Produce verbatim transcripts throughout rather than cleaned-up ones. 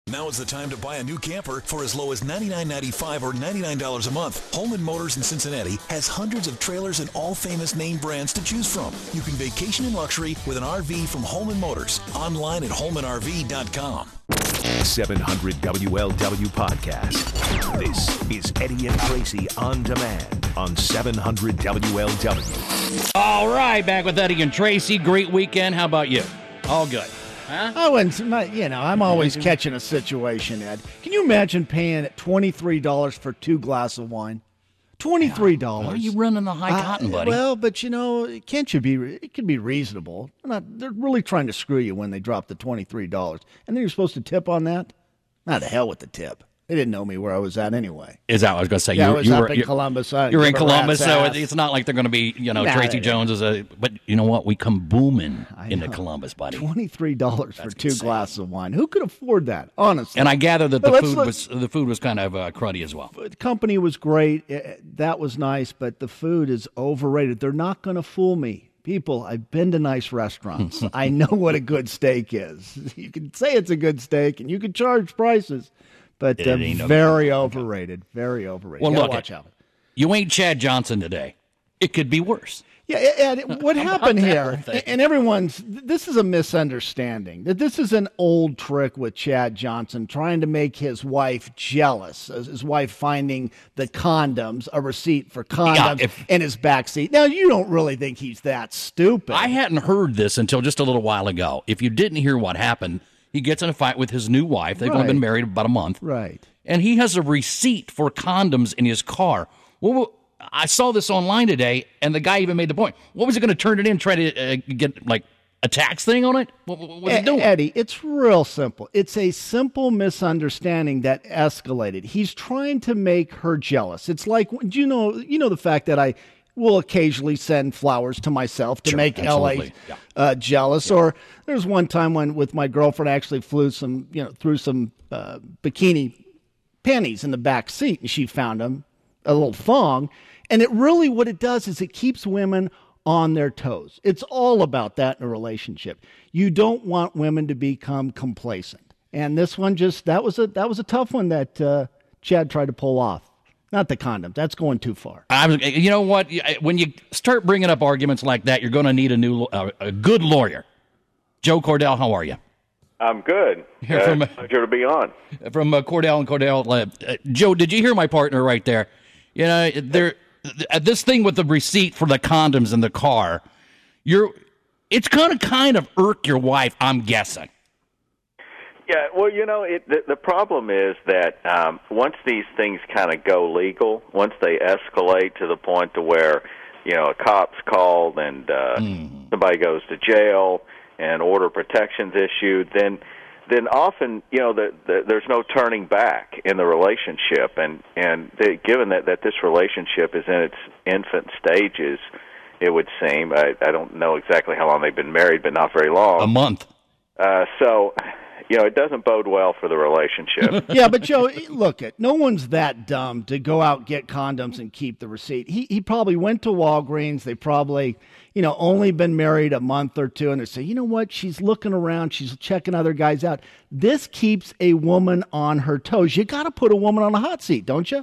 Now is the time to buy a new camper for as low as ninety-nine ninety-five or ninety-nine dollars a month. Holman Motors in Cincinnati has hundreds of trailers and all famous name brands to choose from. You can vacation in luxury with an R V from Holman Motors. Online at holman r v dot com. seven hundred W L W Podcast. This is Eddie and Tracy on demand on seven hundred W L W. All right, back with Eddie and Tracy. Great weekend. How about you? All good. Huh? I wouldn't, you know, I'm always catching a situation, Ed. Can you imagine paying twenty-three dollars for two glasses of wine? twenty-three dollars. Why are you running the high cotton, uh, buddy? Well, but, you know, can't you be, it can be reasonable. They're, not, they're really trying to screw you when they drop the twenty-three dollars. And then you're supposed to tip on that? Not the hell with the tip. They didn't know me where I was at anyway. Is that what I was going to say? Yeah, you, I was you up were, in you're, Columbus. You're in Columbus, so it's not like they're going to be, you know, nah, Tracy Jones is a, but you know what? We come booming into Columbus, buddy. twenty-three dollars That's for two insane. glasses of wine. Who could afford that, honestly? And I gather that but the food look, was the food was kind of uh, cruddy as well. The company was great. That was nice, but the food is overrated. They're not going to fool me. People, I've been to nice restaurants. I know what a good steak is. You can say it's a good steak, and you can charge prices. But uh, very overrated, very overrated. Well, look, watch it. out. You ain't Chad Johnson today. It could be worse. Yeah, and what happened here, and everyone's, this is a misunderstanding. That this is an old trick with Chad Johnson trying to make his wife jealous. His wife finding the condoms, a receipt for condoms, yeah, if, in his backseat. Now, you don't really think he's that stupid. I hadn't heard this until just a little while ago. If you didn't hear what happened, he gets in a fight with his new wife. They've right. only been married about a month. Right. And he has a receipt for condoms in his car. Well, I saw this online today, and the guy even made the point. What was he going to turn it in, try to uh, get, like, a tax thing on it? What, what was he doing? Eddie, it's real simple. It's a simple misunderstanding that escalated. He's trying to make her jealous. It's like, do you know, you know the fact that I will occasionally send flowers to myself to sure, make absolutely. L A yeah. uh, jealous. Yeah. Or there's one time when with my girlfriend, I actually flew some, you know, threw some uh, bikini panties in the back seat, and she found them, a little thong. And it really, what it does is it keeps women on their toes. It's all about that in a relationship. You don't want women to become complacent. And this one just, that was a that was a tough one that uh, Chad tried to pull off. Not the condom. That's going too far. I'm, you know what? When you start bringing up arguments like that, you're going to need a new, uh, a good lawyer. Joe Cordell, how are you? I'm good. Here uh, from, pleasure to be on. From uh, Cordell and Cordell. Uh, Joe, did you hear my partner right there? You know, there. Uh, this thing with the receipt for the condoms in the car, you're. It's going to kind of irk your wife, I'm guessing. Yeah, well, you know, it, the, the problem is that um, once these things kind of go legal, once they escalate to the point to where, you know, a cop's called and uh, mm. somebody goes to jail and order protection's issued, then then often, you know, the, the, there's no turning back in the relationship. And, and they, given that, that this relationship is in its infant stages, it would seem, I, I don't know exactly how long they've been married, but not very long. A month. Uh, so... You know, it doesn't bode well for the relationship. Yeah, but Joe, look, it. No one's that dumb to go out, get condoms, and keep the receipt. He he probably went to Walgreens. They probably, you know, only been married a month or two, and they say, you know what? She's looking around. She's checking other guys out. This keeps a woman on her toes. You got to put a woman on a hot seat, don't you?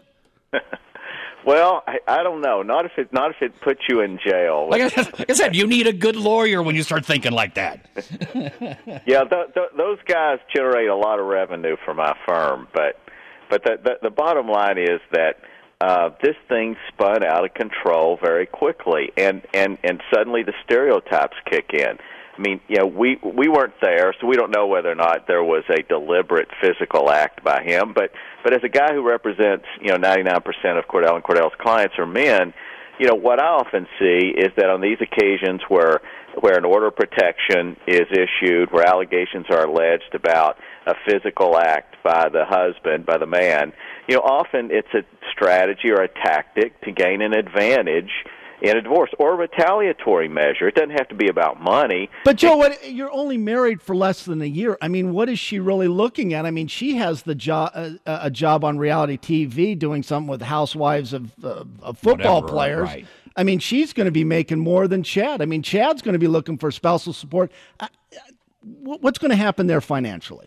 Well, I, I don't know. Not if it not if it puts you in jail. Like I said, you need a good lawyer when you start thinking like that. Yeah, th- th- those guys generate a lot of revenue for my firm, but but the the, the bottom line is that uh, this thing spun out of control very quickly, and, and, and suddenly the stereotypes kick in. I mean, you know, we we weren't there, so we don't know whether or not there was a deliberate physical act by him. But but as a guy who represents, you know, ninety-nine percent of Cordell and Cordell's clients are men, you know, what I often see is that on these occasions where where an order of protection is issued, where allegations are alleged about a physical act by the husband, by the man, you know, often it's a strategy or a tactic to gain an advantage in a divorce or a retaliatory measure. It doesn't have to be about money. But, Joe, what, you're only married for less than a year. I mean, what is she really looking at? I mean, she has the job, uh, a job on reality T V doing something with housewives of, uh, of football Whatever, players. Right. I mean, she's going to be making more than Chad. I mean, Chad's going to be looking for spousal support. Uh, what's going to happen there financially?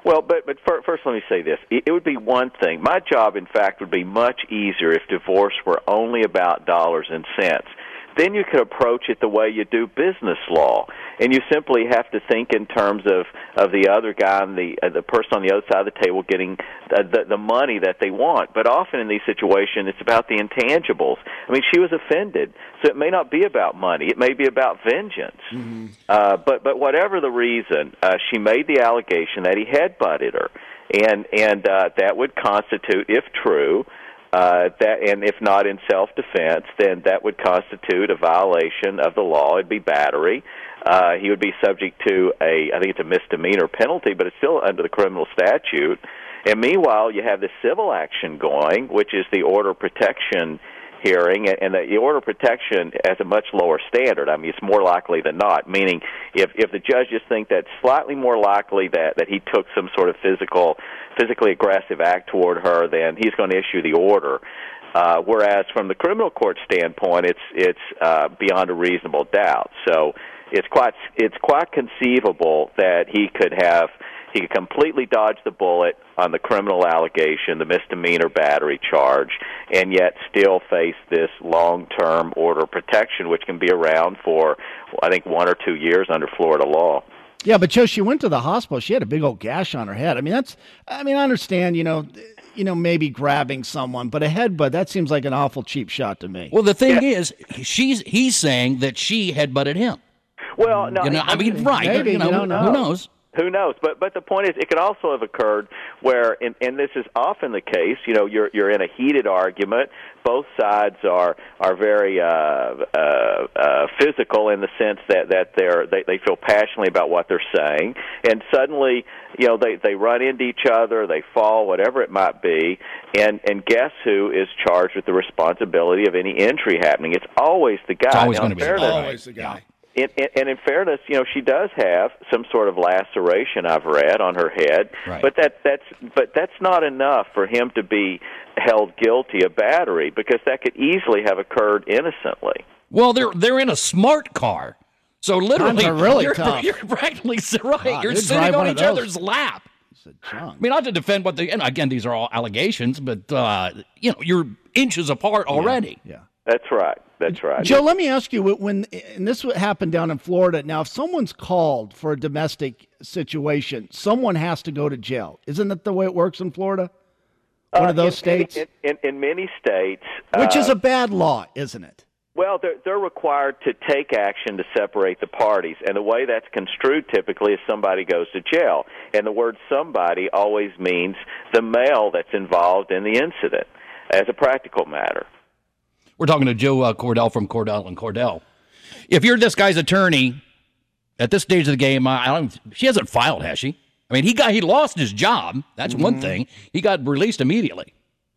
Well, but but first, let me say this: it would be one thing. My job, in fact, would be much easier if divorce were only about dollars and cents. Then you could approach it the way you do business law, and you simply have to think in terms of, of the other guy and the uh, the person on the other side of the table getting the, the the money that they want. But often in these situations, it's about the intangibles. I mean, she was offended, so it may not be about money; it may be about vengeance. Mm-hmm. Uh, but but whatever the reason, uh, she made the allegation that he headbutted her, and and uh, that would constitute, if true. Uh, that, and if not in self-defense, then that would constitute a violation of the law. It'd be battery. Uh, he would be subject to a, I think it's a misdemeanor penalty, but it's still under the criminal statute. And meanwhile, you have the civil action going, which is the order protection hearing, and the order of protection has a much lower standard. I mean, it's more likely than not, meaning if, if the judge just thinks that slightly more likely that, that he took some sort of physical, physically aggressive act toward her, then he's going to issue the order. Uh, whereas from the criminal court standpoint, it's it's uh, beyond a reasonable doubt. So it's quite it's quite conceivable that he could have he could completely dodge the bullet on the criminal allegation, the misdemeanor battery charge, and yet still face this long-term order of protection, which can be around for, I think, one or two years under Florida law. Yeah, but Joe, she went to the hospital. She had a big old gash on her head. I mean, that's. I mean, I understand. You know, you know, maybe grabbing someone, but a headbutt, that seems like an awful cheap shot to me. Well, the thing Yeah. is, she's he's saying that she headbutted him. Well, no, You know, I mean, right? Maybe, you know, you don't know. Who knows? Who knows? But but the point is, it could also have occurred where, and, and this is often the case. You know, you're you're in a heated argument. Both sides are are very uh, uh, uh, physical in the sense that that they're they, they feel passionately about what they're saying, and suddenly, you know, they they run into each other, they fall, whatever it might be, and and guess who is charged with the responsibility of any injury happening? It's always the guy. It's always Now, going to be fairness- the guy. Always the guy. In, in, and in fairness, you know, she does have some sort of laceration, I've read, on her head. Right. But that that's but that's not enough for him to be held guilty of battery, because that could easily have occurred innocently. Well, they're they're in a smart car, so literally, Times are really you're, tough. you're practically right. God, you're they'd sitting drive on one each of those. other's lap. Said John. I mean, not to defend what they, and again, these are all allegations, but uh, you know, you're inches apart already. Yeah. That's right. That's right. Joe, let me ask you, when, and this happened down in Florida. Now, if someone's called for a domestic situation, someone has to go to jail. Isn't that the way it works in Florida? One Uh, of those in, states? In, in, in many states, Which uh, is a bad law, isn't it? Well, they're, they're required to take action to separate the parties, and the way that's construed typically is somebody goes to jail. And the word somebody always means the male that's involved in the incident, as a practical matter. We're talking to Joe uh, Cordell from Cordell and Cordell. If you're this guy's attorney at this stage of the game, I don't. She hasn't filed, has she? I mean, he got he lost his job. That's Mm-hmm. one thing. He got released immediately.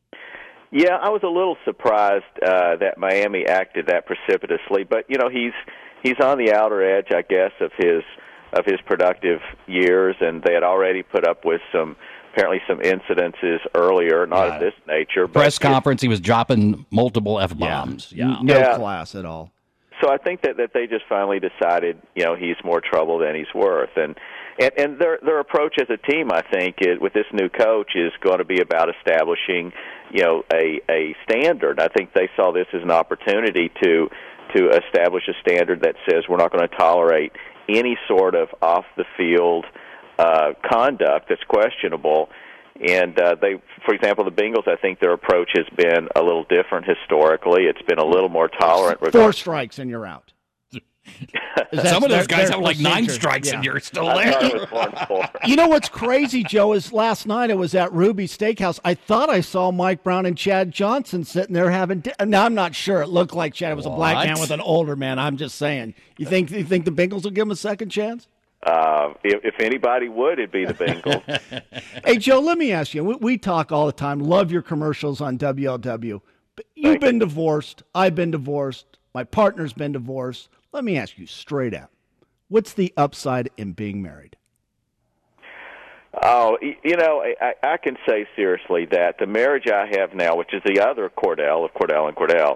Yeah, I was a little surprised uh, that Miami acted that precipitously, but you know, he's he's on the outer edge, I guess, of his of his productive years, and they had already put up with some. Apparently some incidences earlier, not Yeah. of this nature. Press but conference, he was dropping multiple F-bombs. Yeah. No Yeah. class at all. So I think that, that they just finally decided, you know, he's more trouble than he's worth. And, and, and their their approach as a team, I think, is, with this new coach is going to be about establishing, you know, a, a standard. I think they saw this as an opportunity to to establish a standard that says we're not going to tolerate any sort of off-the-field Uh, conduct that's questionable, and uh, they, for example, the Bengals, I think their approach has been a little different historically. It's been a little more tolerant. Four regarding- strikes and you're out. Some of those their- guys their have like nine procedure. strikes Yeah. and you're still I there. thought it was one four. You know what's crazy, Joe, is last night I was at Ruby's Steakhouse. I thought I saw Mike Brown and Chad Johnson sitting there having di- now I'm not sure. It looked like Chad. It was a black What? man with an older man. I'm just saying. You think you think the Bengals will give him a second chance? Uh, if, if anybody would, it'd be the Bengals. Hey, Joe, let me ask you. We, we talk all the time. Love your commercials on W L W. But you've Thank been divorced. I've been divorced. My partner's been divorced. Let me ask you straight out. What's the upside in being married? Oh, y- you know, I, I can say seriously that the marriage I have now, which is the other Cordell of Cordell and Cordell,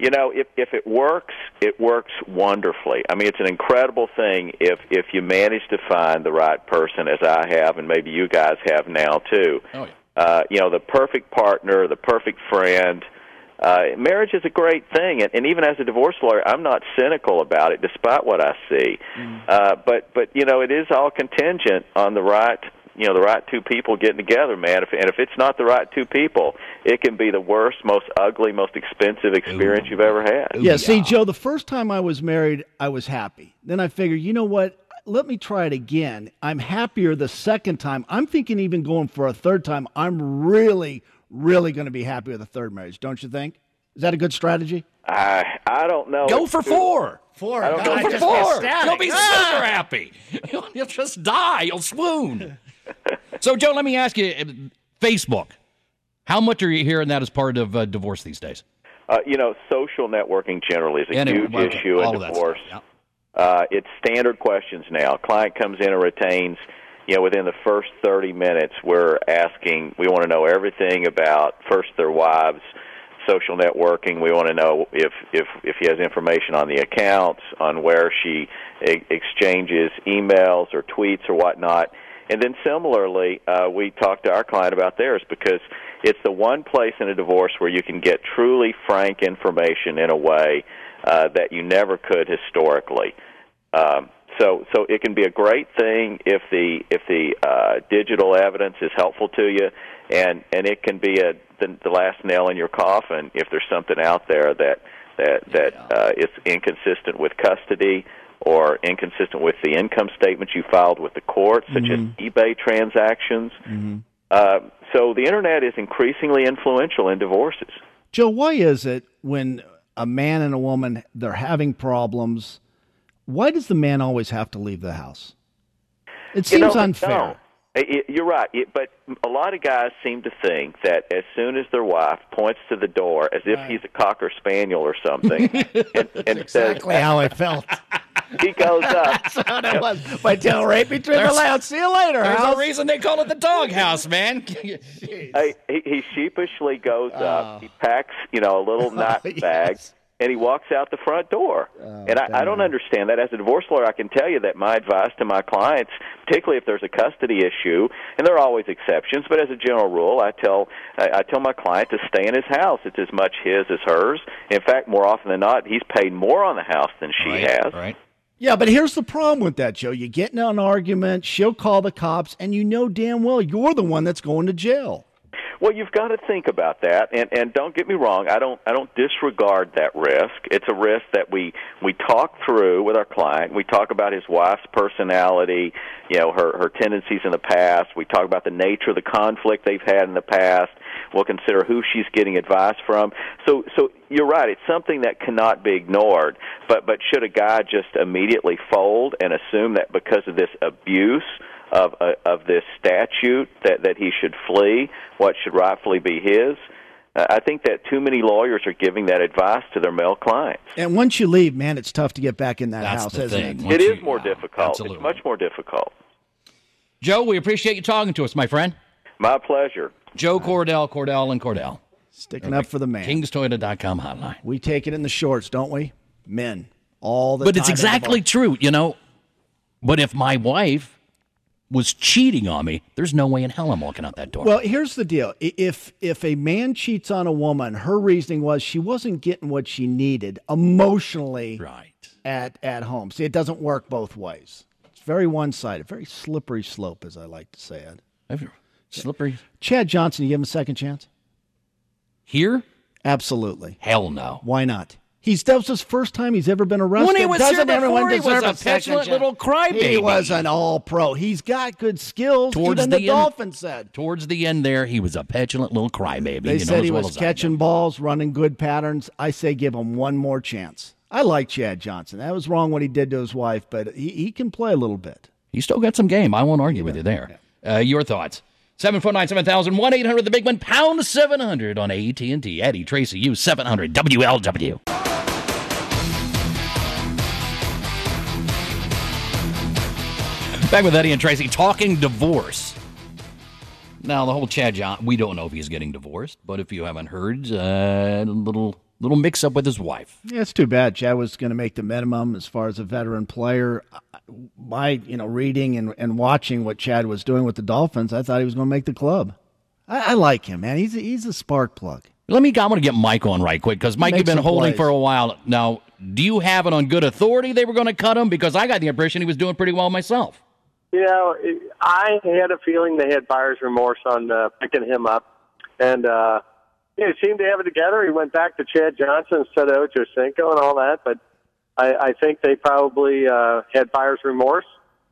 You know, if if it works, it works wonderfully. I mean, it's an incredible thing if if you manage to find the right person, as I have, and maybe you guys have now too. Oh, yeah. Uh, you know, the perfect partner, the perfect friend. Uh, marriage is a great thing, and, and even as a divorce lawyer, I'm not cynical about it, despite what I see. Mm. Uh, but but you know, it is all contingent on the right. You know, the right two people getting together, man. If, and if it's not the right two people, it can be the worst, most ugly, most expensive experience Ooh. You've ever had. Yeah, yeah, see, Joe, the first time I was married, I was happy. Then I figured, you know what? Let me try it again. I'm happier the second time. I'm thinking even going for a third time. I'm really, really going to be happy with a third marriage, don't you think? Is that a good strategy? I I don't know. Go for four. Four. I don't Go know. for four. You'll be ah! super happy. You'll, you'll just die. You'll swoon. So, Joe, let me ask you, Facebook, how much are you hearing that as part of uh, divorce these days? Uh, you know, social networking generally is a anyway, huge well, issue in divorce. Yeah. Uh, it's standard questions now. Client comes in and retains, you know, within the first thirty minutes, we're asking, we want to know everything about, first, their wives' social networking. We want to know if, if, if he has information on the accounts, on where she e- exchanges emails or tweets or whatnot. And then similarly, uh, we talk to our client about theirs because it's the one place in a divorce where you can get truly frank information in a way uh, that you never could historically. Um, so, so it can be a great thing if the if the uh, digital evidence is helpful to you, and, and it can be a the, the last nail in your coffin if there's something out there that that that uh, is inconsistent with custody, or inconsistent with the income statements you filed with the court, such mm-hmm. as eBay transactions. Mm-hmm. Uh, so the Internet is increasingly influential in divorces. Joe, why is it when a man and a woman, they're having problems, why does the man always have to leave the house? It seems you know, unfair. No. It, you're right, it, but a lot of guys seem to think that as soon as their wife points to the door as if right. he's a Cocker Spaniel or something, and, and exactly says, how I felt. He goes up. That's what it was. My tail right between there's, the legs. See you later. There's house. a reason they call it the doghouse, man. Hey, he, he sheepishly goes oh. up. He packs, you know, a little knot oh, bag. Yes. And he walks out the front door. Oh, and I, I don't understand that. As a divorce lawyer, I can tell you that my advice to my clients, particularly if there's a custody issue, and there are always exceptions, but as a general rule, I tell I, I tell my client to stay in his house. It's as much his as hers. In fact, more often than not, he's paid more on the house than she right, has. Right. Yeah, but here's the problem with that, Joe. You get in an argument, she'll call the cops, and you know damn well you're the one that's going to jail. Well, you've got to think about that, and and don't get me wrong. I don't I don't disregard that risk. It's a risk that we we talk through with our client. We talk about his wife's personality, you know, her her tendencies in the past. We talk about the nature of the conflict they've had in the past. We'll consider who she's getting advice from. So so you're right. It's something that cannot be ignored. But but should a guy just immediately fold and assume that because of this abuse of uh, of this statute that, that he should flee what should rightfully be his? Uh, I think that too many lawyers are giving that advice to their male clients. And once you leave, man, it's tough to get back in that That's house, the isn't thing. it? Once it you, is more yeah, difficult. Absolutely. It's much more difficult. Joe, we appreciate you talking to us, my friend. My pleasure. Joe Cordell, Cordell, and Cordell. Sticking up for the man. Kings Toyota dot com hotline. We take it in the shorts, don't we? Men. All the But time. it's exactly true, you know. But if my wife was cheating on me, there's no way in hell I'm walking out that door. Well, here's the deal. If if a man cheats on a woman, her reasoning was she wasn't getting what she needed emotionally right. at, at home. See, it doesn't work both ways. It's very one-sided, very slippery slope, as I like to say it. Slippery. Chad Johnson, you give him a second chance? Here? Absolutely. Hell no. Why not? He's that was his first time he's ever been arrested. When he was Doesn't here everyone before, he deserve was a petulant chance? little crybaby. He was an all-pro. He's got good skills. Towards even the, the end, Dolphins said. Towards the end there, he was a petulant little crybaby. They you said know, he well was catching balls, running good patterns. I say give him one more chance. I like Chad Johnson. That was wrong what he did to his wife, but he, he can play a little bit. He's still got some game. I won't argue yeah. with you there. Yeah. Uh, your thoughts? seven four nine seven thousand, one eight hundred the big one, pound seven hundred on A T and T. Eddie Tracy, you seven hundred W L W. Back with Eddie and Tracy, talking divorce. Now, the whole Chad John, we don't know if he's getting divorced, but if you haven't heard, uh, a little little mix-up with his wife. Yeah, it's too bad. Chad was going to make the minimum as far as a veteran player. My, you know, reading and, and watching what Chad was doing with the Dolphins, I thought he was going to make the club. I, I like him, man. He's a, he's a spark plug. Let me. I want to get Mike on right quick because Mike, you've been holding plays. for a while now. Do you have it on good authority they were going to cut him? Because I got the impression he was doing pretty well myself. You know, I had a feeling they had buyer's remorse on uh, picking him up, and uh, you know, he seemed to have it together. He went back to Chad Johnson instead of Ocho Cinco and all that, but I, I think they probably uh, had buyer's remorse.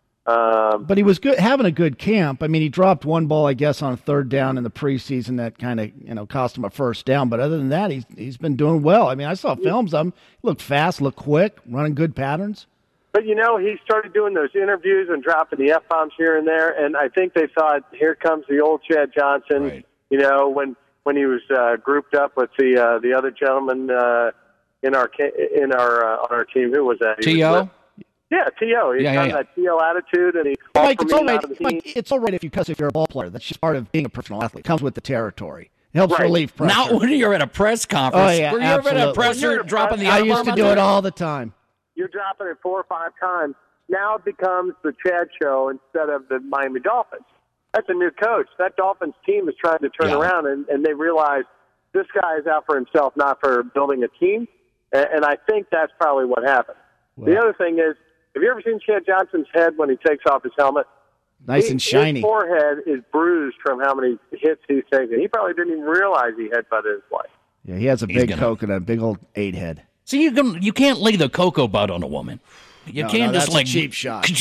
Um, but he was good, having a good camp. I mean, he dropped one ball, I guess, on a third down in the preseason that kind of, you know, cost him a first down. But other than that, he's he's been doing well. I mean, I saw films of him. He looked fast, looked quick, running good patterns. But, you know, he started doing those interviews and dropping the F-bombs here and there, and I think they thought, here comes the old Chad Johnson. Right. You know, when when he was uh, grouped up with the uh, the other gentleman uh, in our in our uh, on our team. Who was that? T O Yeah, T O He's yeah, got yeah, yeah. that T O attitude, and he Mike, it's all out right. of the Mike, team. it's all right if you cuss if you're a ball player. That's just part of being a professional athlete. It comes with the territory. It helps Right. relieve pressure. Not when you're at a press conference. Oh, yeah, Were you ever at a absolutely. presser When you're at a dropping the press- I F-bomb used to on do there? it all the time. You're dropping it four or five times. Now it becomes the Chad show instead of the Miami Dolphins. That's a new coach. That Dolphins team is trying to turn Yeah. around, and, and they realize this guy is out for himself, not for building a team. And, and I think that's probably what happened. Well, the other thing is, have you ever seen Chad Johnson's head when he takes off his helmet? nice He- and shiny. His forehead is bruised from how many hits he's taken. He probably didn't even realize he headbutted his wife. Yeah, he has a He's big gonna- coconut, a big old eight head. See, you can you can't lay the cocoa butt on a woman. You No, can't no, just that's a like cheap shot.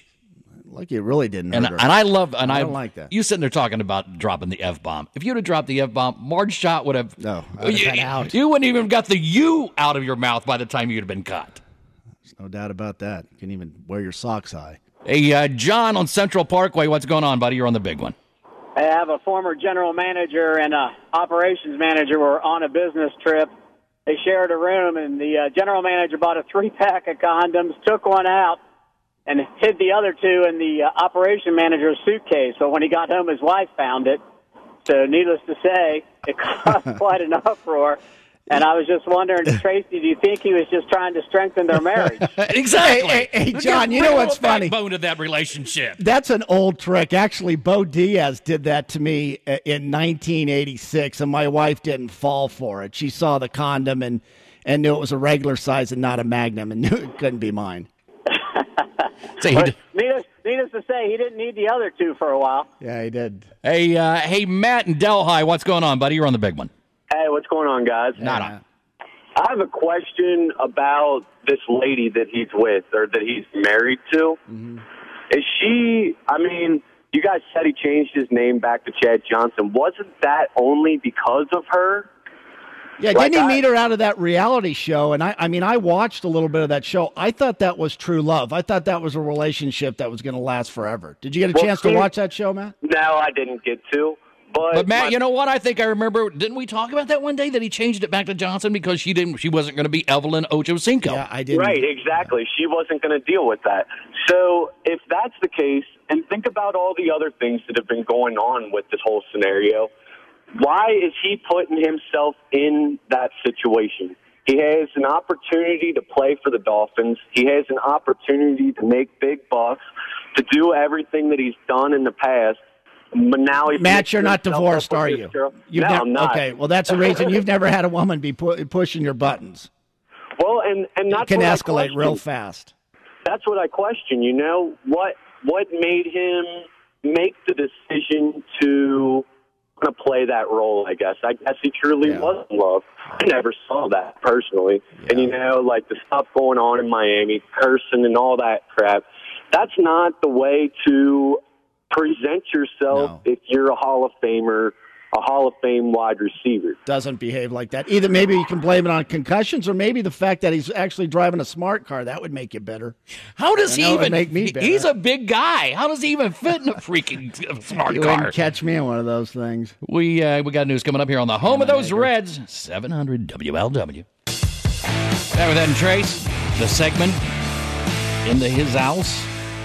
Like you really didn't And, hurt her. and I love and I I don't like that. You sitting there talking about dropping the F bomb. If you'd have dropped the F bomb, Marge Schott would have. No, I would have you, been out. You wouldn't even got the U out of your mouth by the time you'd have been cut. There's no doubt about that. You can even wear your socks high. Hey, uh, John on Central Parkway, what's going on, buddy? You're on the big one. I have a former general manager and a operations manager were on a business trip. They shared a room, and the uh, general manager bought a three-pack of condoms, took one out, and hid the other two in the uh, operation manager's suitcase. So when he got home, his wife found it. So needless to say, it caused quite an uproar. And I was just wondering, Tracy, do you think he was just trying to strengthen their marriage? Exactly. Hey, hey, hey, Get John, you real know what's funny? Backbone to that relationship. That's an old trick. Actually, Bo Diaz did that to me uh, in nineteen eighty-six, and my wife didn't fall for it. She saw the condom and, and knew it was a regular size and not a Magnum and knew it couldn't be mine. Say, But needless, needless to say, he didn't need the other two for a while. Yeah, he did. hey, uh, hey, Matt in Delhi, what's going on, buddy? You're on the big one. Hey, what's going on, guys? Nada. I have a question about this lady that he's with or that he's married to. Mm-hmm. Is she, I mean, you guys said he changed his name back to Chad Johnson. Wasn't that only because of her? Yeah, Like didn't he I- meet her out of that reality show? And I, I mean, I watched a little bit of that show. I thought that was true love. I thought that was a relationship that was going to last forever. Did you get a Well, chance to see- watch that show, Matt? No, I didn't get to. But, But Matt, my- you know what? I think I remember. Didn't we talk about that one day that he changed it back to Johnson because she didn't? She wasn't going to be Evelyn Ocho Cinco. Yeah, I didn't. Right, exactly. She wasn't going to deal with that. So if that's the case, and think about all the other things that have been going on with this whole scenario, why is he putting himself in that situation? He has an opportunity to play for the Dolphins. He has an opportunity to make big bucks, to do everything that he's done in the past. But now he Matt, you're not himself divorced, up with are this you? girl. You've no, never, I'm not. Okay, well, that's the reason you've never had a woman be pu- pushing your buttons. Well, and and that's It can what I escalate real question. fast. That's what I question. You know what? What made him make the decision to to play that role? I guess. I guess he truly Yeah. was in love. I never saw that personally. And you know, like the stuff going on in Miami, cursing and all that crap. That's not the way to present yourself No. if you're a Hall of Famer, a Hall of Fame wide receiver. Doesn't behave like that. Either maybe you can blame it on concussions or maybe the fact that he's actually driving a smart car. That would make you better. How does I he know, it'd even? make me better. He's a big guy. How does he even fit in a freaking smart You car? wouldn't catch me in one of those things. We uh, we got news coming up here on the home of those Reds, seven hundred W L W. That with Ed and Trace, the segment into his house.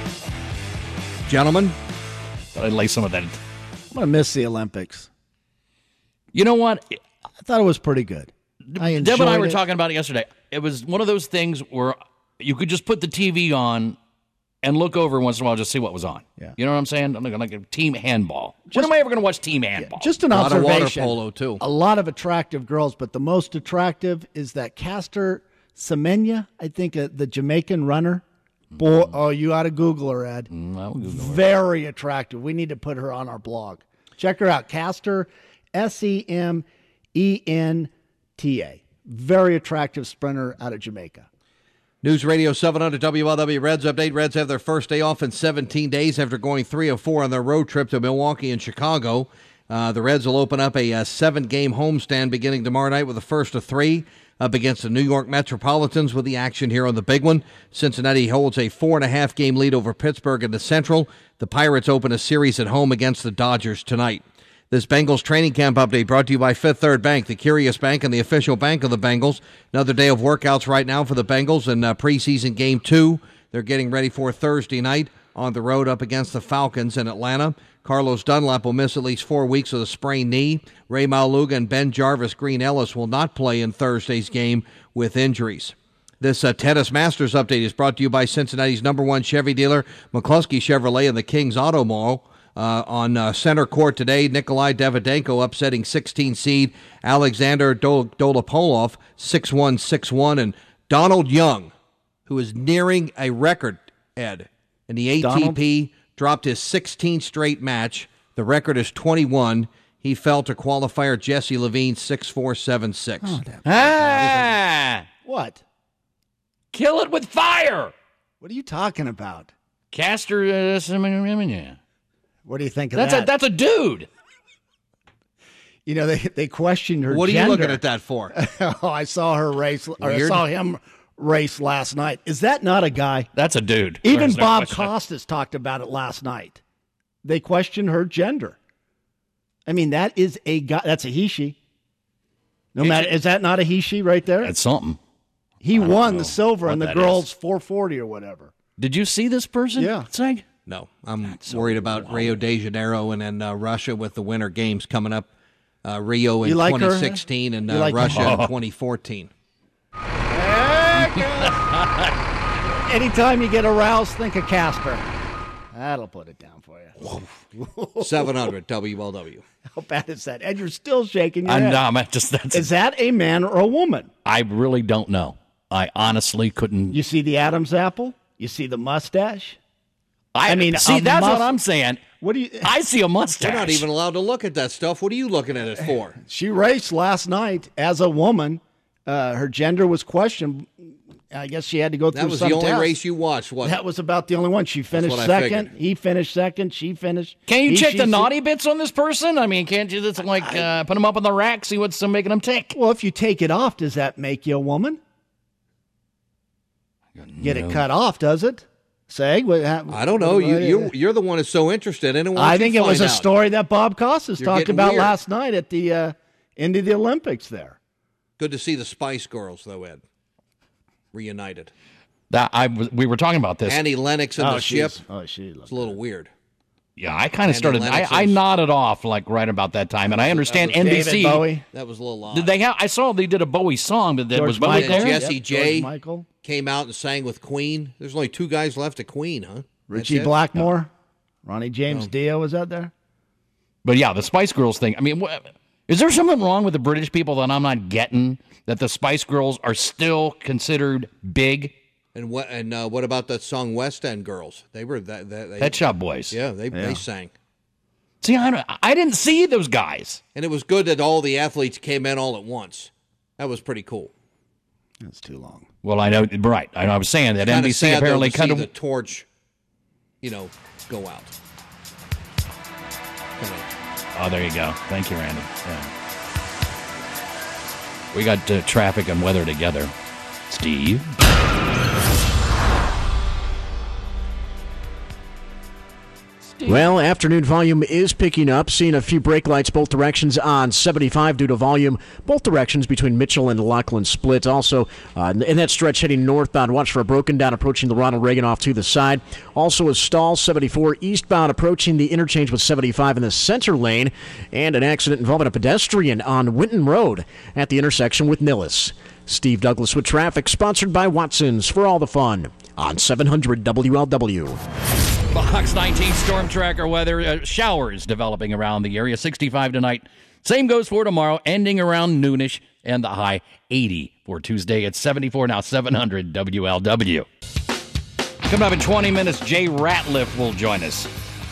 Gentlemen, I'd lay some of that. I'm going to miss the Olympics. You know what? I thought it was pretty good. I Deb and I enjoyed were it. talking about it yesterday. It was one of those things where you could just put the T V on and look over once in a while just see what was on. Yeah. You know what I'm saying? Like, like a team handball. When am I ever going to watch team handball? Just an A lot of water observation. polo, too. A lot of attractive girls, but the most attractive is that Caster Semenya, I think uh, the Jamaican runner. Boy, oh, you ought to Google her, Ed. Mm, I'll Google her. Very attractive. We need to put her on our blog. Check her out. Caster, S E M E N T A. Very attractive sprinter out of Jamaica. News Radio seven hundred W L W Reds update. Reds have their first day off in seventeen days after going three of four on their road trip to Milwaukee and Chicago. Uh, the Reds will open up a, a seven-game homestand beginning tomorrow night with the first of three up against the New York Metropolitans with the action here on the big one. Cincinnati holds a four-and-a-half game lead over Pittsburgh in the Central. The Pirates open a series at home against the Dodgers tonight. This Bengals training camp update brought to you by Fifth Third Bank, the Curious Bank and the official bank of the Bengals. Another day of workouts right now for the Bengals in uh, preseason game two. They're getting ready for Thursday night on the road up against the Falcons in Atlanta. Carlos Dunlap will miss at least four weeks with a sprained knee. Ray Maluga and Ben Jarvis Green Ellis will not play in Thursday's game with injuries. This uh, Tennis Masters update is brought to you by Cincinnati's number one Chevy dealer, McCluskey Chevrolet in the King's Auto Mall. Uh, on uh, center court today, Nikolai Davydenko upsetting sixteen seed Alexander Dol- Dolopolov six one, six one. And Donald Young, who is nearing a record, Ed, in the A T P, Donald? dropped his sixteenth straight match. The record is twenty-one. He fell to qualifier Jesse Levine six four, seven six. Oh, ah! What? Kill it with fire! What are you talking about? Caster uh, Semenya. What do you think of That's that? a that's a dude. You know, they they questioned her What gender. are you looking at that for? Oh, I saw her race, or I Weird. saw him race last night. Is that not a guy? That's a dude. Even There's no Bob question. Costas talked about it last night. They questioned her gender. I mean, that is a guy. That's a he, she. No He, matter, she. is that not a he, she right there? That's something. He won know the silver what in the that girls is. four forty or whatever. Did you see this person? Yeah. Seg? No, I'm worried about Rio de Janeiro and then uh, Russia with the Winter Games coming up. Uh, Rio in You like her? twenty sixteen and You uh, like her? Russia Oh. in twenty fourteen. Anytime you get aroused, think of Casper. That'll put it down for you. seven hundred W L W. How bad is that? And you're still shaking your I head. know, man, just that's. Is that a man or a woman? I really don't know. I honestly couldn't. You see the Adam's apple? You see the mustache? I, I mean, see, a that's mus- what I'm saying. What do you? I see a mustache. We're not even allowed to look at that stuff. What are you looking at it for? She raced last night as a woman. Uh, her gender was questioned. I guess she had to go through That was some the only test. race you watched, wasn't That was about the only one. She finished what I second. figured. He finished second. She finished. Can you he, check she, the she- naughty bits on this person? I mean, can't you just like uh, put them up on the rack, see what's uh, making them tick? Well, if you take it off, does that make you a woman? Get it cut off, does it? Seg? What, how, I don't know. You, you, you're the one that's so interested in it. Why don't I you think it was find a out? story that Bob Costas You're talked getting about weird. last night at the uh, end of the Olympics there. Good to see the Spice Girls, though, Ed. Reunited. That I was, we were talking about this. Annie Lennox and oh, the ship. she's- Oh, she It's a little weird. yeah, I kind of Andy started. I, Lennox I is- nodded off like right about that time, and I understand N B C. David Bowie. That was a little odd. Did they have? I saw they did a Bowie song, but that George was Bowie Michael. there. Jesse Yep, J. George Michael. Came out and sang with Queen. There's only two guys left at Queen, huh? Richie That's it? Blackmore. Ronnie James Dio was out there. But yeah, the Spice Girls thing. I mean, wh- is there something wrong with the British people that I'm not getting? That the Spice Girls are still considered big? And what? And uh, what about that song West End Girls? They were that. that they, Pet Shop Boys. Yeah, they they sang. See, I, don't, I didn't see those guys. And it was good that all the athletes came in all at once. That was pretty cool. That's too long. Well, I know, right. I, know, I was saying that Kinda N B C sad, though, apparently to kind see of. the torch, you know, go out. Come on. Oh, there you go. Thank you, Randy. Yeah. We got uh, traffic and weather together. Steve? Well, afternoon volume is picking up, seeing a few brake lights both directions on seventy-five due to volume, both directions between Mitchell and Lachlan Split. Also, uh, in that stretch heading northbound, watch for a broken down approaching the Ronald Reagan off to the side. Also a stall, seventy-four eastbound approaching the interchange with seventy-five in the center lane, and an accident involving a pedestrian on Winton Road at the intersection with Nillis. Steve Douglas with traffic, sponsored by Watson's for all the fun on seven hundred W L W. Fox nineteen Storm Tracker weather. Uh, showers developing around the area. sixty-five tonight. Same goes for tomorrow, ending around noonish, and the high eighty for Tuesday at seventy-four. Now seven hundred W L W. Coming up in twenty minutes, Jay Ratliff will join us.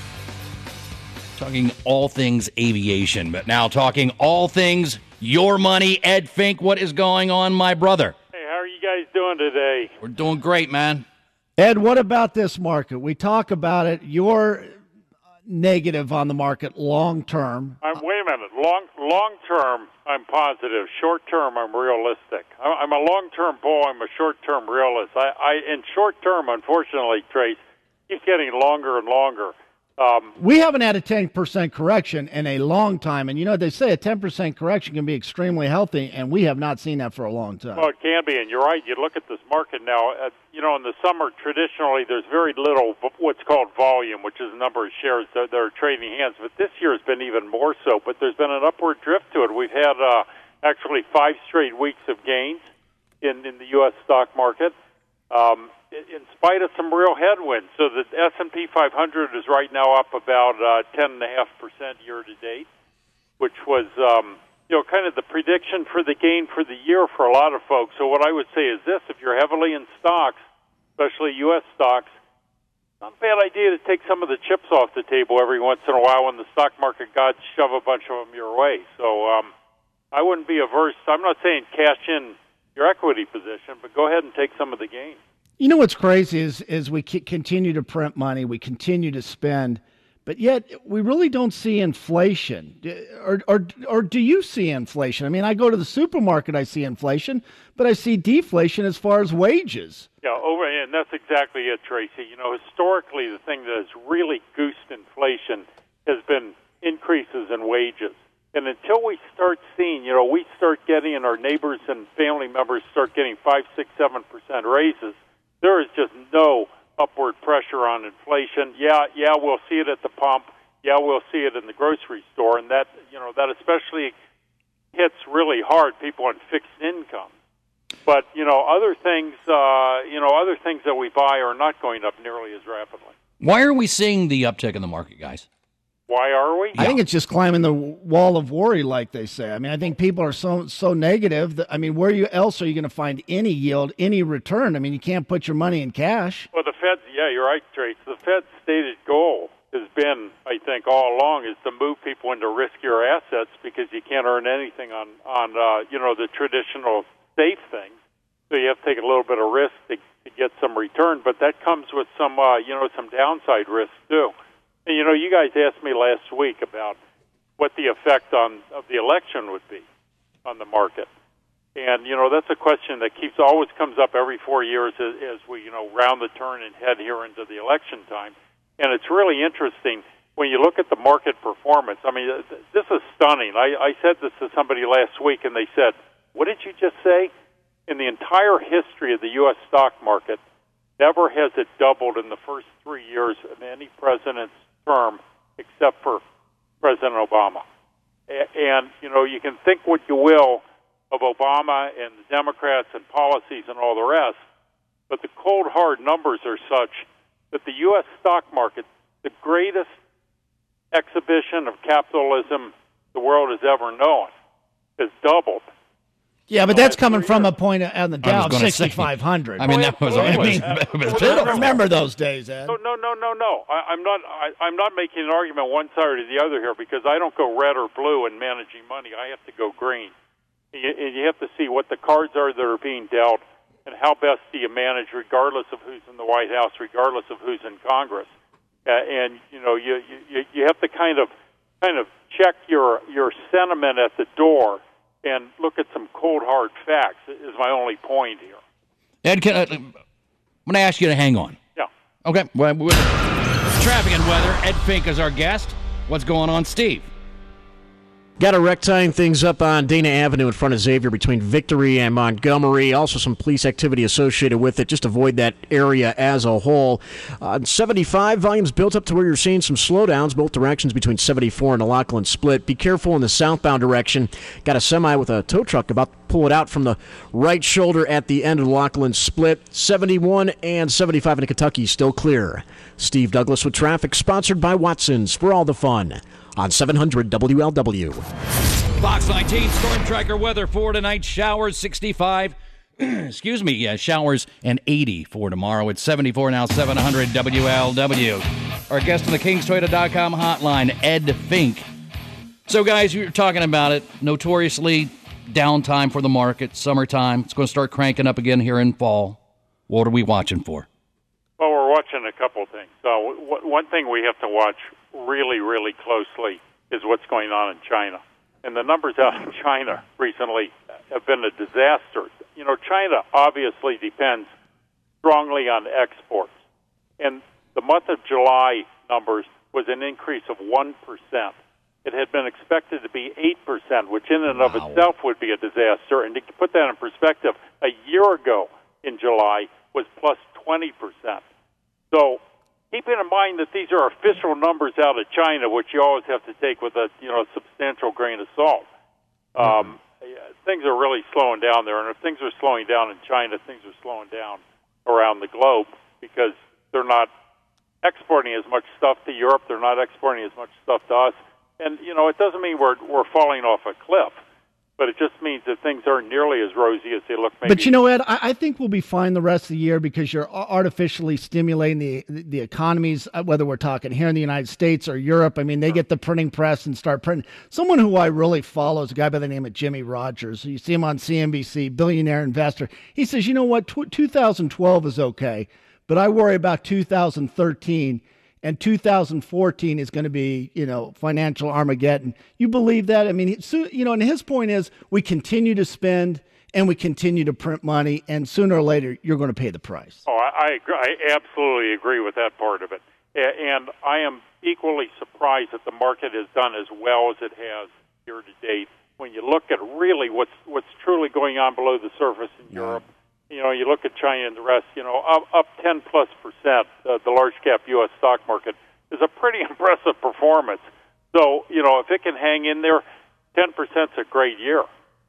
Talking all things aviation, but now talking all things your money. Ed Fink, what is going on, my brother? Hey, how are you guys doing today? We're doing great, man. Ed, what about this market? We talk about it. You're negative on the market long term. I'm, wait a minute. Long long term, I'm positive. Short term, I'm realistic. I'm a long term bull. I'm a short term realist. I, I in short term, unfortunately, Trace, keeps getting longer and longer. Um, we haven't had a ten percent correction in a long time. And, you know, they say a ten percent correction can be extremely healthy, and we have not seen that for a long time. Well, it can be, and you're right. You look at this market now, uh, you know, in the summer, traditionally, there's very little what's called volume, which is the number of shares that, that are trading hands. But this year has been even more so. But there's been an upward drift to it. We've had uh, actually five straight weeks of gains in, in the U S stock market. Um in spite of some real headwinds. So the S and P five hundred is right now up about uh, ten point five percent year to date, which was, um, you know, kind of the prediction for the gain for the year for a lot of folks. So what I would say is this: if you're heavily in stocks, especially U S stocks, not a bad idea to take some of the chips off the table every once in a while when the stock market gods shove a bunch of them your way. So um, I wouldn't be averse. I'm not saying cash in your equity position, but go ahead and take some of the gains. You know what's crazy is is we continue to print money, we continue to spend, but yet we really don't see inflation. Or, or, or do you see inflation? I mean, I go to the supermarket, I see inflation, but I see deflation as far as wages. Yeah, over, and that's exactly it, Tracy. You know, historically, the thing that has really goosed inflation has been increases in wages. And until we start seeing, you know, we start getting, and our neighbors and family members start getting five, six, seven percent raises, there is just no upward pressure on inflation. Yeah, yeah, we'll see it at the pump. Yeah, we'll see it in the grocery store, and that, you know, that especially hits really hard people on fixed income. But you know, other things, uh, you know, other things that we buy are not going up nearly as rapidly. Why are we seeing the uptick in the market, guys? Why are we? I think it's just climbing the wall of worry, like they say. I mean, I think people are so so negative that, I mean, where you else are you going to find any yield, any return? I mean, you can't put your money in cash. Well, the Fed's, yeah, you're right, Trace. The Fed's stated goal has been, I think, all along, is to move people into riskier assets because you can't earn anything on, on uh, you know, the traditional safe things. So you have to take a little bit of risk to, to get some return, but that comes with some, uh, you know, some downside risk, too. And, you know, you guys asked me last week about what the effect on of the election would be on the market. And, you know, that's a question that keeps always comes up every four years as, as we, you know, round the turn and head here into the election time. And it's really interesting when you look at the market performance. I mean, this is stunning. I, I said this to somebody last week, and they said, what did you just say? In the entire history of the U S stock market, never has it doubled in the first three years of any president's term except for President Obama. And, you know, you can think what you will of Obama and the Democrats and policies and all the rest, but the cold, hard numbers are such that the U S stock market, the greatest exhibition of capitalism the world has ever known, has doubled. Yeah, but that's coming from a point on the Dow of sixty-five hundred. I mean, that was, I it was, mean, it was I pitiful. remember those days, Ed. No, no, no, no, no. I, I'm not. I, I'm not making an argument one side or the other here because I don't go red or blue in managing money. I have to go green. And you, and you have to see what the cards are that are being dealt, and how best do you manage, regardless of who's in the White House, regardless of who's in Congress. Uh, and you know, you, you you have to kind of kind of check your your sentiment at the door and look at some cold, hard facts, is my only point here. Ed, can I, I'm going to ask you to hang on. Yeah. Okay. Well, Traffic and weather. Ed Fink is our guest. What's going on, Steve? Got a wreck tying things up on Dana Avenue in front of Xavier between Victory and Montgomery. Also some police activity associated with it. Just avoid that area as a whole. On seventy-five, volumes built up to where you're seeing some slowdowns, both directions between seventy-four and the Lachlan Split. Be careful in the southbound direction. Got a semi with a tow truck about to pull it out from the right shoulder at the end of the Lachlan Split. seventy-one and seventy-five in Kentucky still clear. Steve Douglas with traffic, sponsored by Watson's for all the fun on seven hundred W L W. Fox nineteen Storm Tracker weather for tonight. Showers sixty-five. Excuse me. Yeah, showers and eighty for tomorrow. It's seventy-four now, seven hundred W L W. Our guest on the Kings Toyota dot com hotline, Ed Fink. So, guys, we were talking about it. Notoriously downtime for the market. Summertime. It's going to start cranking up again here in fall. What are we watching for? Well, we're watching a couple things. So, w- one thing we have to watch really, really closely is what's going on in China. And the numbers out in China recently have been a disaster. You know, China obviously depends strongly on exports. And the month of July numbers was an increase of one percent. It had been expected to be eight percent, which in and of Wow. itself would be a disaster. And to put that in perspective, a year ago in July was plus twenty percent. So, keeping in mind that these are official numbers out of China, which you always have to take with a you know substantial grain of salt, um, yeah, things are really slowing down there. And if things are slowing down in China, things are slowing down around the globe because they're not exporting as much stuff to Europe. They're not exporting as much stuff to us. And you know, it doesn't mean we're we're falling off a cliff, but it just means that things aren't nearly as rosy as they look. Maybe. But you know, Ed, I, I think we'll be fine the rest of the year because you're artificially stimulating the the economies, whether we're talking here in the United States or Europe. I mean, they get the printing press and start printing. Someone who I really follow is a guy by the name of Jimmy Rogers. You see him on C N B C, billionaire investor. He says, you know what, Tw- two thousand twelve is okay, but I worry about two thousand thirteen. And two thousand fourteen is going to be, you know, financial Armageddon. You believe that? I mean, so, you know, and his point is we continue to spend and we continue to print money, and sooner or later you're going to pay the price. Oh, I, I, agree. I absolutely agree with that part of it. And I am equally surprised that the market has done as well as it has year to date. When you look at really what's what's truly going on below the surface in yeah. Europe, you know, you look at China and the rest, you know, up, up ten plus percent, uh, the large cap U S stock market is a pretty impressive performance. So, you know, if it can hang in there, ten percent is a great year.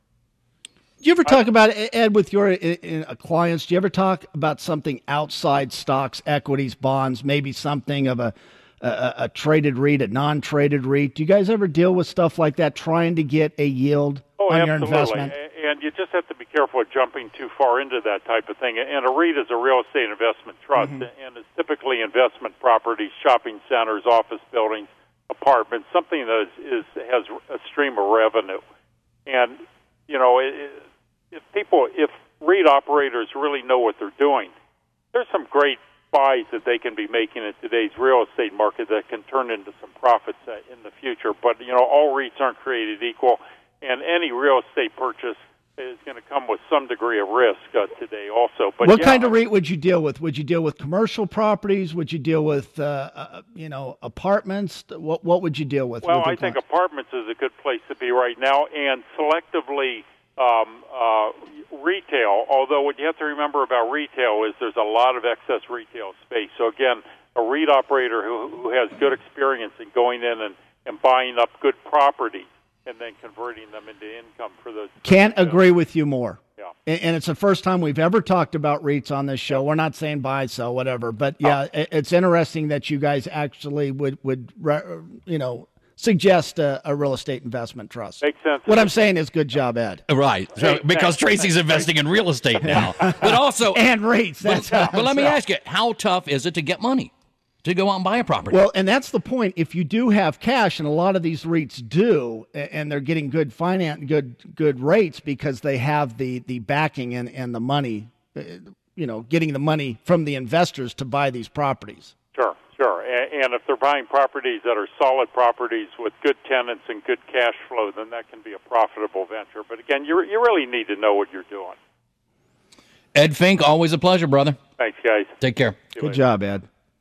Do you ever talk I, about, Ed, with your uh, uh, clients, do you ever talk about something outside stocks, equities, bonds, maybe something of a, a, a traded REIT, a non-traded REIT? Do you guys ever deal with stuff like that, trying to get a yield oh, on absolutely. your investment? And you just have to be careful of jumping too far into that type of thing. And a REIT is a real estate investment trust, mm-hmm. and it's typically investment properties, shopping centers, office buildings, apartments, something that is, is has a stream of revenue. And, you know, it, if people, if REIT operators really know what they're doing, there's some great buys that they can be making in today's real estate market that can turn into some profits uh, in the future. But, you know, all REITs aren't created equal, and any real estate purchase is going to come with some degree of risk uh, today also. But what yeah, kind of REIT would you deal with? Would you deal with commercial properties? Would you deal with, uh, uh, you know, apartments? What what would you deal with? Well, with I think apartments is a good place to be right now, and selectively um, uh, retail, although what you have to remember about retail is there's a lot of excess retail space. So, again, a REIT operator who, who has good experience in going in and, and buying up good property and then converting them into income for those. Can't agree with you more. Yeah. And, and it's the first time we've ever talked about REITs on this show. We're not saying buy, sell, whatever. But, yeah, oh. it's interesting that you guys actually would, would you know, suggest a, a real estate investment trust. Makes sense. What I'm saying is good job, Ed. Right. So, because Tracy's investing in real estate now. But also. And REITs. That's but, how but let me ask you, how tough is it to get money to go out and buy a property? Well, and that's the point. If you do have cash, and a lot of these REITs do, and they're getting good finance, good good rates because they have the, the backing and, and the money, you know, getting the money from the investors to buy these properties. Sure, sure. And if they're buying properties that are solid properties with good tenants and good cash flow, then that can be a profitable venture. But again, you you really need to know what you're doing. Ed Fink, always a pleasure, brother. Thanks, guys. Take care. Good job, Ed.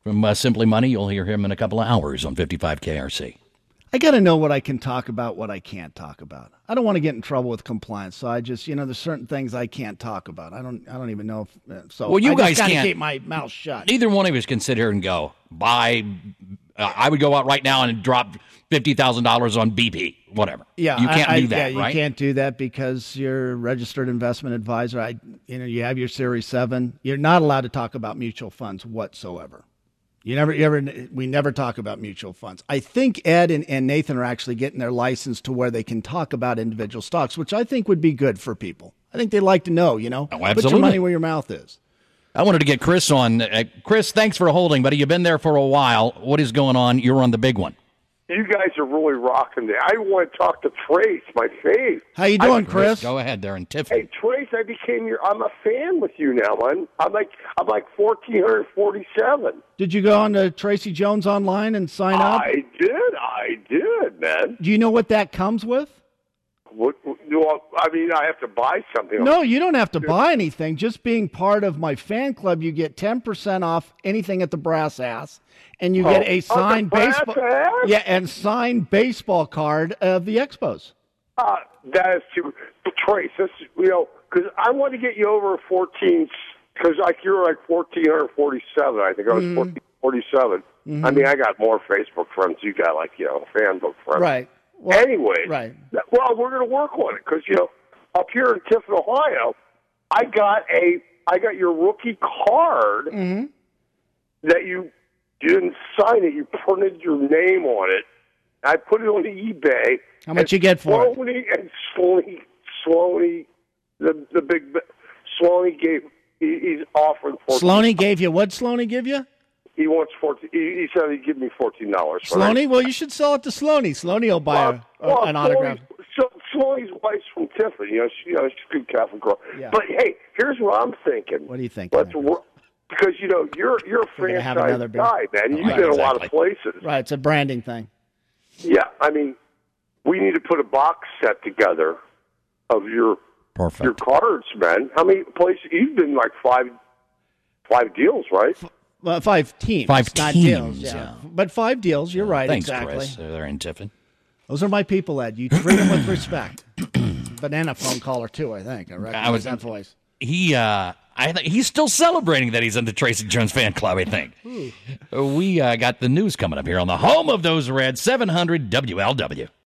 From uh, Simply Money, you'll hear him in a couple of hours on fifty-five K R C. I got to know what I can talk about, what I can't talk about. I don't want to get in trouble with compliance, so I just, you know, there's certain things I can't talk about. I don't, I don't even know if. Uh, so well, you I guys just can't keep my mouth shut. Neither one of us can sit here and go buy. Uh, I would go out right now and drop fifty thousand dollars on B P, whatever. Yeah, you can't I, do that, I, yeah, right? You can't do that because you're a registered investment advisor. I, you know, you have your Series seven. You're not allowed to talk about mutual funds whatsoever. You never, you ever, we never talk about mutual funds. I think Ed and, and Nathan are actually getting their license to where they can talk about individual stocks, which I think would be good for people. I think they'd like to know, you know, oh, put your money where your mouth is. I wanted to get Chris on. Uh, Chris, thanks for holding, buddy. You've been there for a while. What is going on? You're on the big one. You guys are really rocking it. I want to talk to Trace, my fave. How you doing, I, Chris? Go ahead there, and Tiffany. Hey, Trace, I became your. I'm a fan with you now, man. I'm like I'm like fourteen forty-seven. Did you go on to Tracy Jones online and sign up? I did. I did, man. Do you know what that comes with? What? Well, I mean, I have to buy something. No, you don't have to buy anything. Just being part of my fan club, you get ten percent off anything at the Brass Ass, and you oh, get a signed oh, baseball. Ass? Yeah, and signed baseball card of the Expos. Uh, that is too. Trace, this, you know, because I want to get you over fourteen. Because like you're like fourteen forty-seven. I think I was mm. fourteen forty-seven. Mm-hmm. I mean, I got more Facebook friends. You got like you know fan book friends. Right. Well, anyway, right. Well, we're going to work on it because you know, up here in Tiffin, Ohio, I got a, I got your rookie card mm-hmm. that you, you didn't sign it. You printed your name on it. I put it on eBay. How much you get for slowly, it? And slowly, slowly, the the big Sloaney gave. He, he's offering fourteen. Sloaney gave you what? Sloaney give you? He wants fourteen. He, he said he'd give me fourteen dollars. Sloaney? Well, you should sell it to Sloaney. Sloaney will buy well, a, well, an autograph. So Sloaney's wife's from Tiffin. You know, she, you know, she's a good Catholic girl. Yeah. But hey, here's what I'm thinking. What do you think? Let's work, because you know you're you're a franchise guy, man. You've right, been exactly. a lot of places. Right, it's a branding thing. Yeah, I mean, we need to put a box set together of your Perfect. your cards, man. How many places? You've been like five five deals, right? Well, five teams. Five not teams, deals. Yeah. yeah. But five deals. You're right. Thanks, exactly. Chris. They're in Tiffin. Those are my people, Ed. You treat them with respect. Banana phone caller too, I think. I recognize I was, that voice. He, uh, I think he's still celebrating that he's in the Tracy Jones fan club. I think. We uh, got the news coming up here on the home of those Reds, seven hundred W L W.